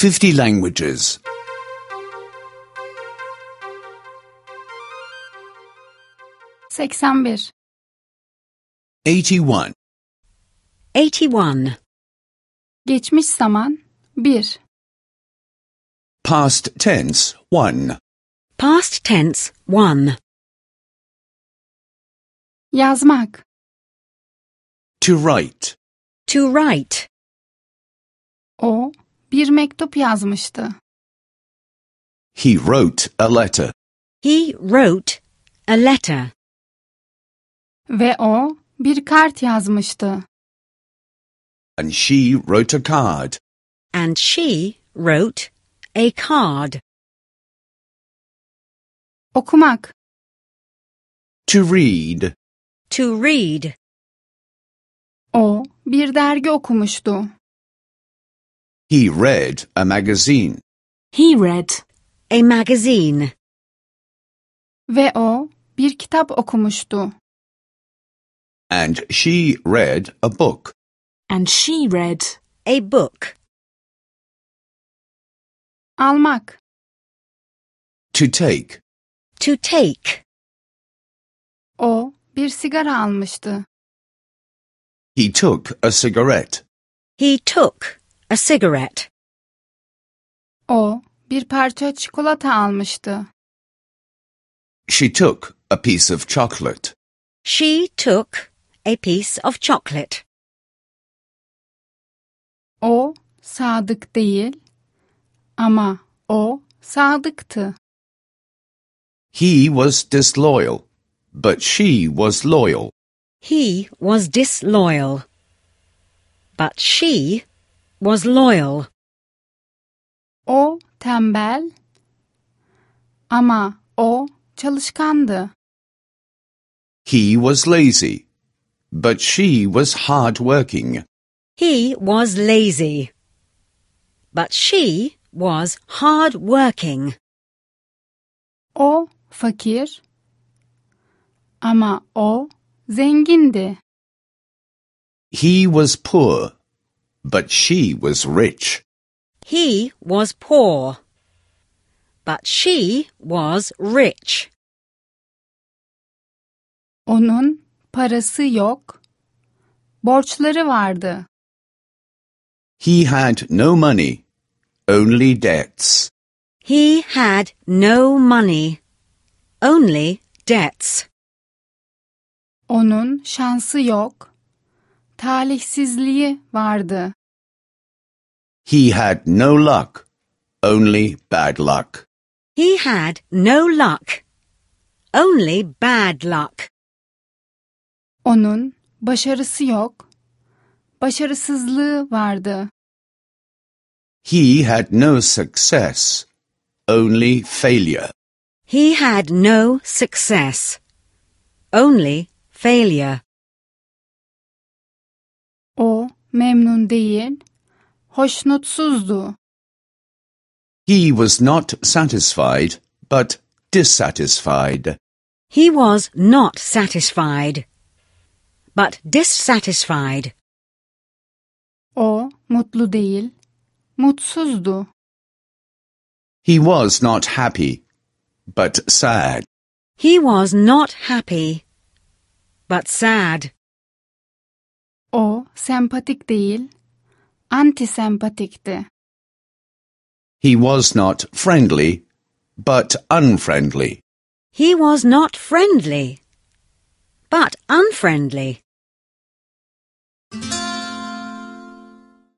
50 languages. 81. 81. 81. Geçmiş zaman 1. Past tense 1. Past tense 1. Yazmak. To write. To write. O bir mektup yazmıştı. He wrote a letter. He wrote a letter. Ve o bir kart yazmıştı. And she wrote a card. And she wrote a card. Okumak. To read. To read. O bir dergi okumuştu. He read a magazine. He read a magazine. Ve o bir kitap okumuştu. And she read a book. And she read a book. Almak. To take. To take. O bir sigara almıştı. He took a cigarette. He took a cigarette. O bir parça çikolata almıştı. She took a piece of chocolate. She took a piece of chocolate. O sadık değil ama o sadıktı. He was disloyal, but she was loyal. He was disloyal, but she was loyal. O tembel ama o çalışkandı. He was lazy, but she was hard-working. He was lazy, but she was hard-working. O fakir ama o zengindi. He was poor, but she was rich. He was poor, but she was rich. Onun parası yok, borçları vardı. He had no money, only debts. He had no money, only debts. Onun şansı yok, talihsizliği vardı. He had no luck, only bad luck. He had no luck, only bad luck. Onun başarısı yok, başarısızlığı vardı. He had no success, only failure. He had no success, only failure. O memnun değil, hoşnutsuzdu. He was not satisfied, but dissatisfied. He was not satisfied, but dissatisfied. O mutlu değil, mutsuzdu. He was not happy, but sad. He was not happy, but sad. O sempatik değil, antisempatikti. He was not friendly, but unfriendly. He was not friendly, but unfriendly.